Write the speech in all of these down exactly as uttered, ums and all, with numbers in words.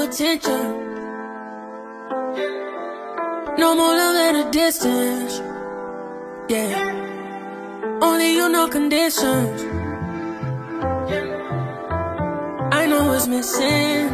attention. No more love at a distance. Yeah, only you, no conditions. I know what's missing.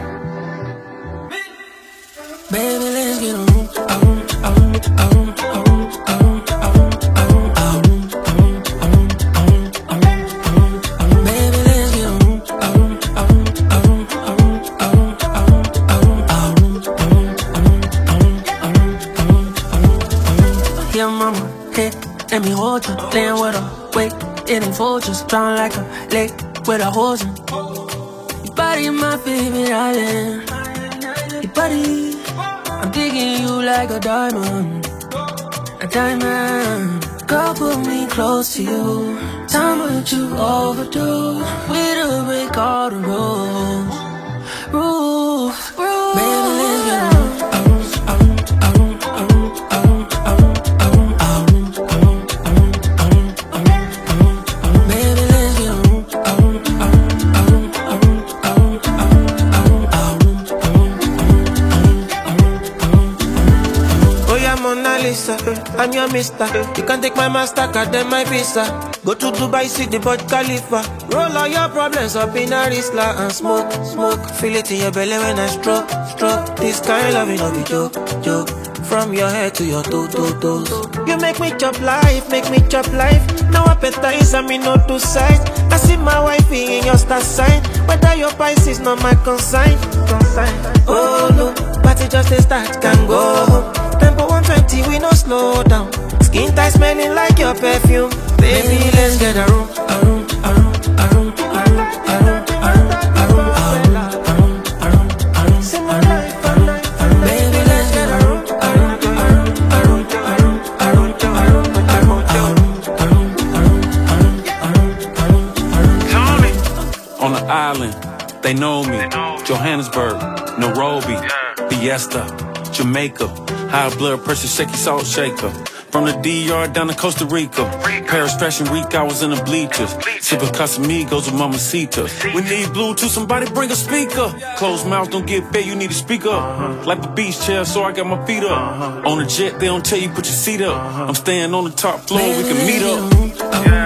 Baby, let's get a room, a room, a room, a room, a room, a room, a room, a room, a room, a room, a room, a room, a room, a room, a room. Baby, let's get a room, a room, a room, a room, a room, a room, a room, a room, a room, a room, a room, a room, a room, a room, a room. Yeah, mama, hey, let me hold you, playing with her. Wait, it ain't Folgers, drowning like a lake with a hose in. Your body, my favorite island. Your body, I'm digging you like a diamond, a diamond. Girl, put me close to you. Time what you overdo. We to break all the rules, rules, rules. Baby, let's get a room, a room, a room, a room, a room, a room, a room, a room, a room, a room, a room, a room, a room, a room, a room. Baby, let's get a room, a room, a room, a room, a room, a room, a room, a room, a room, a room, a room. Oh yeah, Mona Lisa, I'm your mister. You can take my Mastercard, then my Visa. Go to Dubai, see the Burj Khalifa. Roll all your problems up in a Rizla and smoke, smoke. Feel it in your belly when I stroke, stroke. This kind of loving, no be joke, joke. From your head to your toe, toe, toes. You make me chop life, make me chop life. Now appetize and me no two sides. I see my wifey in your star sign. Whether your Pisces not my consign, consign. Oh no, but it just a start, can go home. Tempo one twenty, we no slow down. Skin tight smelling like your perfume. Baby, let's get a room, a room, a room, a room, a room, a room, a room, a room, a room, a room, a room, a room, a room, a room. Baby, let's get a room, a room, a room, a room, a room, a room, a room, a room, a room, a room, a room, a room, a room. On the island, they know me. Johannesburg, Nairobi, Fiesta, Jamaica. High blood pressure, shaky salt shaker. From the D R down to Costa Rica. Paris Fashion Week, I was in the bleachers. Sipping Casamigos with Mamacita. We need Bluetooth, somebody bring a speaker. Closed mouth don't get fed, you need to speak up. Like a beach chair, so I got my feet up. On the jet, they don't tell you put your seat up. I'm staying on the top floor, we can meet up.